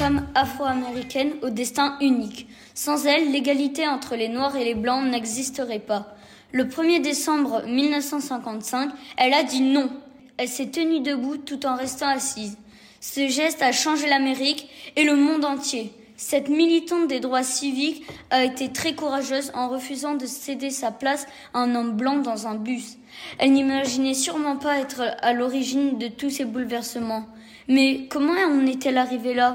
femme afro-américaine au destin unique. Sans elle, l'égalité entre les Noirs et les Blancs n'existerait pas. Le 1er décembre 1955, elle a dit non. Elle s'est tenue debout tout en restant assise. Ce geste a changé l'Amérique et le monde entier. Cette militante des droits civiques a été très courageuse en refusant de céder sa place à un homme blanc dans un bus. Elle n'imaginait sûrement pas être à l'origine de tous ces bouleversements. Mais comment en est-elle arrivée là ?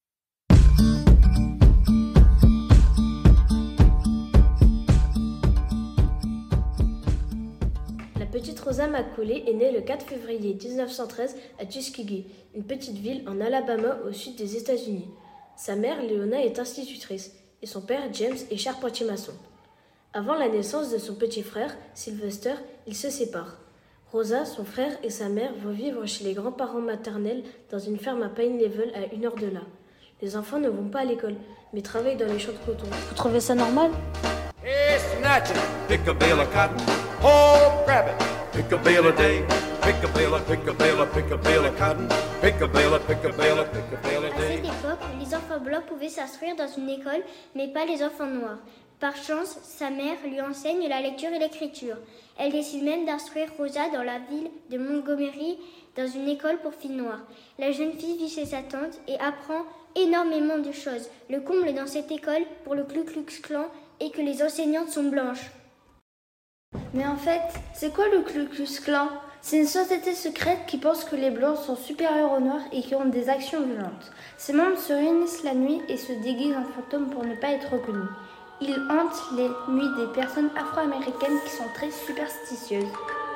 La petite Rosa McCauley est née le 4 février 1913 à Tuskegee, une petite ville en Alabama au sud des États-Unis. Sa mère, Leona, est institutrice et son père, James, est charpentier-maçon. Avant la naissance de son petit frère, Sylvester, ils se séparent. Rosa, son frère et sa mère vont vivre chez les grands-parents maternels dans une ferme à Pine Level à 1 heure de là. Les enfants ne vont pas à l'école, mais travaillent dans les champs de coton. Vous trouvez ça normal ? Hey, snatch it, pick a bale of cotton, oh, grab it, pick a bale a day, pick a bale of, pick a bale of, pick a bale of cotton, pick a bale of, pick a bale of, pick a bale a À day. cette époque, les enfants blancs pouvaient s'instruire dans une école, mais pas les enfants noirs. Par chance, sa mère lui enseigne la lecture et l'écriture. Elle décide même d'instruire Rosa dans la ville de Montgomery, dans une école pour filles noires. La jeune fille vit chez sa tante et apprend énormément de choses. Le comble dans cette école, pour le Ku Klux Klan, est que les enseignantes sont blanches. Mais en fait, c'est quoi le Ku Klux Klan ? C'est une société secrète qui pense que les Blancs sont supérieurs aux Noirs et qui ont des actions violentes. Ses membres se réunissent la nuit et se déguisent en fantômes pour ne pas être reconnus. Ils hantent les nuits des personnes afro-américaines qui sont très superstitieuses.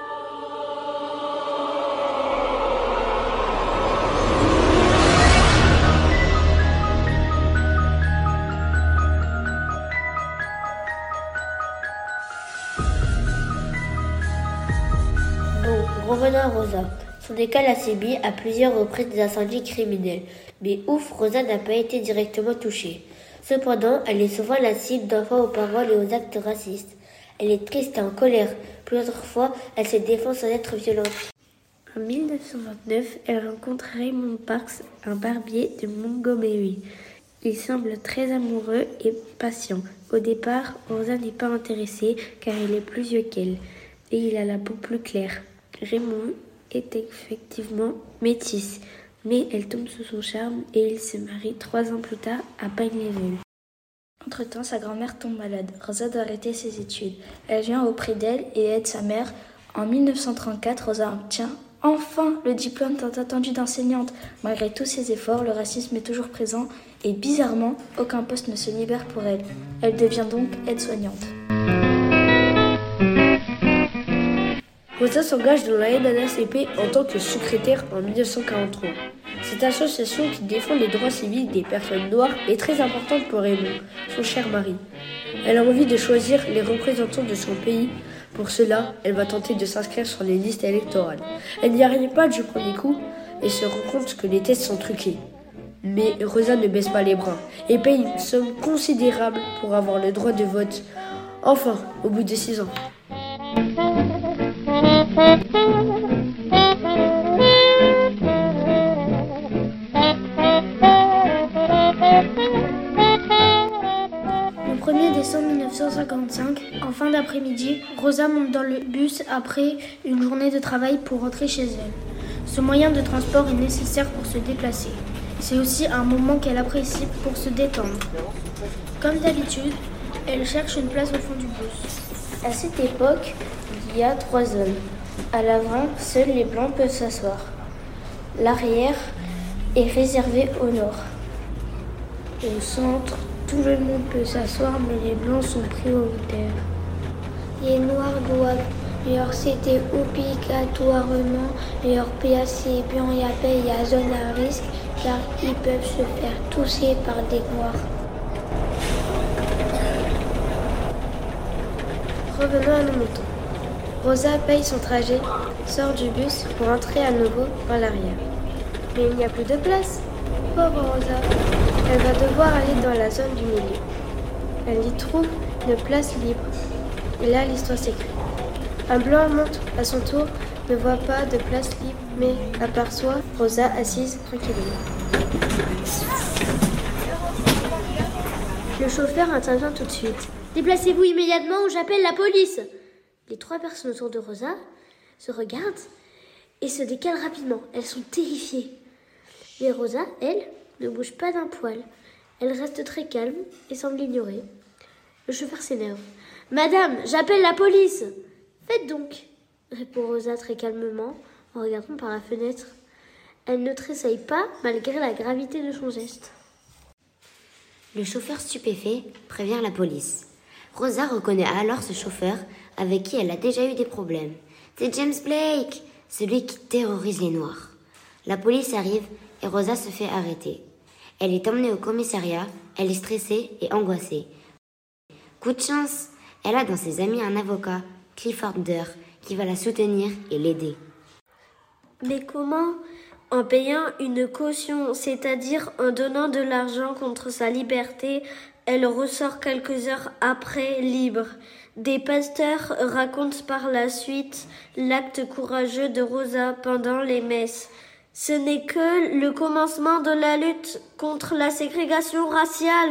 Revenons à Rosa. Son école a subi à plusieurs reprises des incendies criminels. Mais ouf, Rosa n'a pas été directement touchée. Cependant, elle est souvent la cible d'enfants aux paroles et aux actes racistes. Elle est triste et en colère. Plusieurs fois, elle se défend sans être violente. En 1929, elle rencontre Raymond Parks, un barbier de Montgomery. Il semble très amoureux et patient. Au départ, Rosa n'est pas intéressée car il est plus vieux qu'elle et il a la peau plus claire. Raymond est effectivement métisse, mais elle tombe sous son charme et il se marie 3 ans plus tard à Pine Level. Entre-temps, sa grand-mère tombe malade. Rosa doit arrêter ses études. Elle vient auprès d'elle et aide sa mère. En 1934, Rosa obtient enfin le diplôme tant attendu d'enseignante. Malgré tous ses efforts, le racisme est toujours présent et bizarrement, aucun poste ne se libère pour elle. Elle devient donc aide-soignante. Rosa s'engage dans la NAACP en tant que secrétaire en 1943. Cette association qui défend les droits civiques des personnes noires est très importante pour Raymond, son cher mari. Elle a envie de choisir les représentants de son pays. Pour cela, elle va tenter de s'inscrire sur les listes électorales. Elle n'y arrive pas du premier coup et se rend compte que les tests sont truqués. Mais Rosa ne baisse pas les bras et paye une somme considérable pour avoir le droit de vote. Enfin, au bout de 6 ans. Le 1er décembre 1955, en fin d'après-midi, Rosa monte dans le bus après une journée de travail pour rentrer chez elle. Ce moyen de transport est nécessaire pour se déplacer. C'est aussi un moment qu'elle apprécie pour se détendre. Comme d'habitude, elle cherche une place au fond du bus. À cette époque, il y a 3 hommes. À l'avant, seuls les blancs peuvent s'asseoir. L'arrière est réservé au nord. Au centre, tout le monde peut s'asseoir, mais les blancs sont prioritaires. Les noirs doivent leur céder obligatoirement leur place et blancs y appellent à zone à risque car ils peuvent se faire tousser par des noirs. Revenons à nos moutons. Rosa paye son trajet, sort du bus pour entrer à nouveau par l'arrière. Mais il n'y a plus de place. Pauvre Rosa, elle va devoir aller dans la zone du milieu. Elle y trouve une place libre. Et là, l'histoire s'écrit. Un blanc monte à son tour, ne voit pas de place libre, mais aperçoit Rosa assise tranquillement. Le chauffeur intervient tout de suite. Déplacez-vous immédiatement ou j'appelle la police. Les 3 personnes autour de Rosa se regardent et se décalent rapidement. Elles sont terrifiées. Mais Rosa, elle, ne bouge pas d'un poil. Elle reste très calme et semble l'ignorer. Le chauffeur s'énerve. « Madame, j'appelle la police !»« Faites donc !» répond Rosa très calmement en regardant par la fenêtre. Elle ne tressaille pas malgré la gravité de son geste. Le chauffeur stupéfait prévient la police. Rosa reconnaît alors ce chauffeur avec qui elle a déjà eu des problèmes. C'est James Blake, celui qui terrorise les Noirs. La police arrive et Rosa se fait arrêter. Elle est emmenée au commissariat, elle est stressée et angoissée. Coup de chance, elle a dans ses amis un avocat, Clifford Durr, qui va la soutenir et l'aider. Mais comment ? En payant une caution, c'est-à-dire en donnant de l'argent contre sa liberté, elle ressort quelques heures après libre. Des pasteurs racontent par la suite l'acte courageux de Rosa pendant les messes. Ce n'est que le commencement de la lutte contre la ségrégation raciale.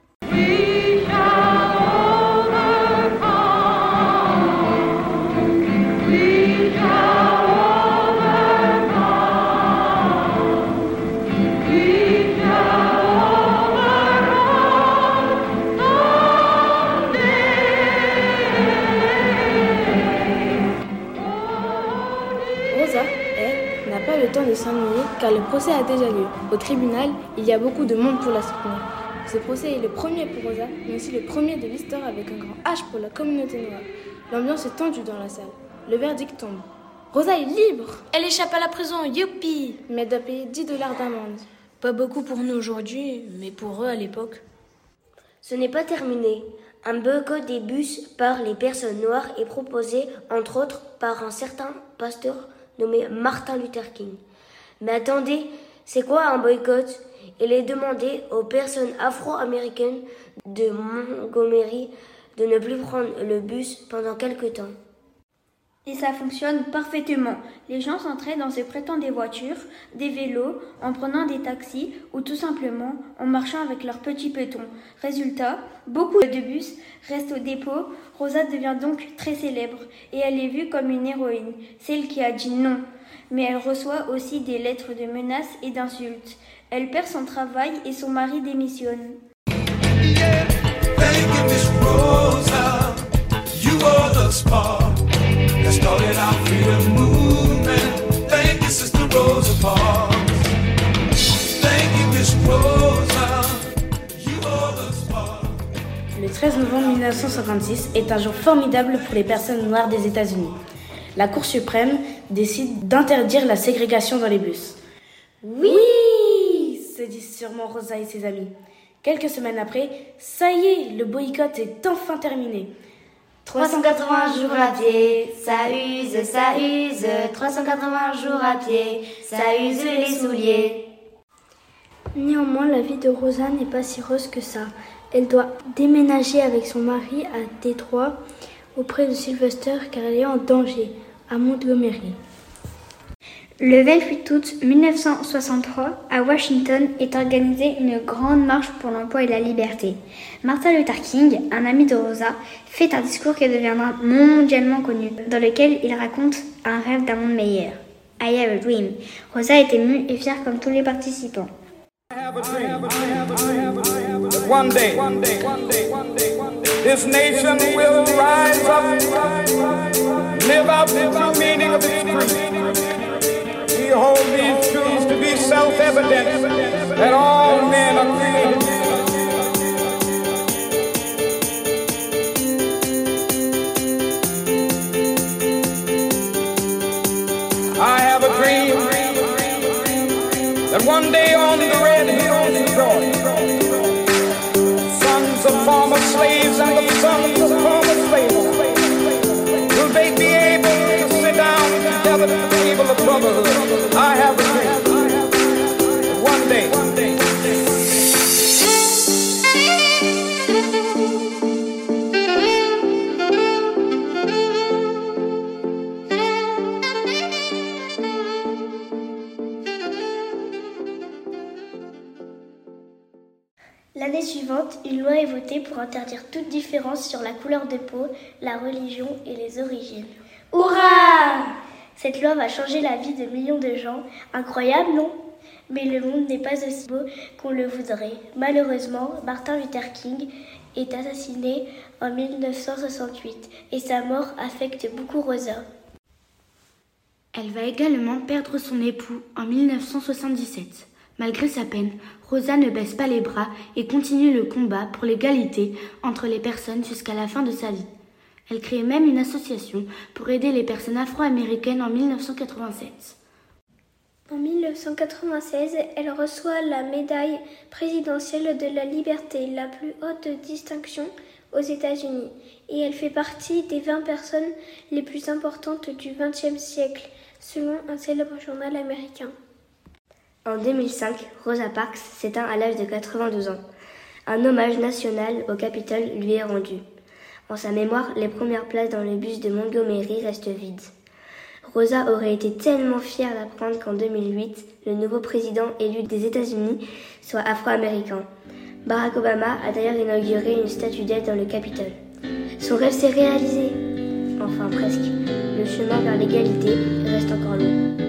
Rosa, elle, n'a pas le temps de s'ennuyer car le procès a déjà lieu. Au tribunal, il y a beaucoup de monde pour la soutenir. Ce procès est le premier pour Rosa, mais aussi le premier de l'histoire avec un grand H pour la communauté noire. L'ambiance est tendue dans la salle. Le verdict tombe. Rosa est libre! Elle échappe à la prison, youpi! Mais elle doit payer $10 d'amende. Pas beaucoup pour nous aujourd'hui, mais pour eux à l'époque. Ce n'est pas terminé. Un boycott des bus par les personnes noires est proposé, entre autres, par un certain pasteur nommé Martin Luther King. Mais attendez, c'est quoi un boycott? Il est demandé aux personnes afro-américaines de Montgomery de ne plus prendre le bus pendant quelque temps. Et ça fonctionne parfaitement. Les gens s'entraident en se prêtant des voitures, des vélos, en prenant des taxis ou tout simplement en marchant avec leurs petits petons. Résultat, beaucoup de bus restent au dépôt. Rosa devient donc très célèbre et elle est vue comme une héroïne, celle qui a dit non. Mais elle reçoit aussi des lettres de menaces et d'insultes. Elle perd son travail et son mari démissionne. Le 13 novembre 1956 est un jour formidable pour les personnes noires des États-Unis. La Cour suprême décide d'interdire la ségrégation dans les bus. Oui, se disent sûrement Rosa et ses amis. Quelques semaines après, ça y est, le boycott est enfin terminé. 380 jours à pied, ça use, 380 jours à pied, ça use les souliers. Néanmoins, la vie de Rosa n'est pas si rose que ça. Elle doit déménager avec son mari à Détroit, auprès de Sylvester, car elle est en danger, à Montgomery. Le 28 août 1963, à Washington, est organisée une grande marche pour l'emploi et la liberté. Martin Luther King, un ami de Rosa, fait un discours qui deviendra mondialement connu, dans lequel il raconte un rêve d'un monde meilleur. I have a dream. Rosa est émue et fière comme tous les participants. One day, this nation will rise up, live out the true meaning of its creed. We hold these truths to be self-evident, that all men are created. I have a dream that one day on the red hills of Georgia, sons of former slaves and the sons of former slaves, will they be able to sit down together at the table of brotherhood? I have a dream that one day une loi est votée pour interdire toute différence sur la couleur de peau, la religion et les origines. Hurrah! Cette loi va changer la vie de millions de gens. Incroyable, non? Mais le monde n'est pas aussi beau qu'on le voudrait. Malheureusement, Martin Luther King est assassiné en 1968 et sa mort affecte beaucoup Rosa. Elle va également perdre son époux en 1977. Malgré sa peine, Rosa ne baisse pas les bras et continue le combat pour l'égalité entre les personnes jusqu'à la fin de sa vie. Elle crée même une association pour aider les personnes afro-américaines en 1987. En 1996, elle reçoit la médaille présidentielle de la liberté, la plus haute distinction aux États-Unis, et elle fait partie des 20 personnes les plus importantes du XXe siècle, selon un célèbre journal américain. En 2005, Rosa Parks s'éteint à l'âge de 92 ans. Un hommage national au Capitole lui est rendu. En sa mémoire, les premières places dans le bus de Montgomery restent vides. Rosa aurait été tellement fière d'apprendre qu'en 2008, le nouveau président élu des États-Unis soit afro-américain. Barack Obama a d'ailleurs inauguré une statue d'elle dans le Capitole. Son rêve s'est réalisé. Enfin presque. Le chemin vers l'égalité reste encore long.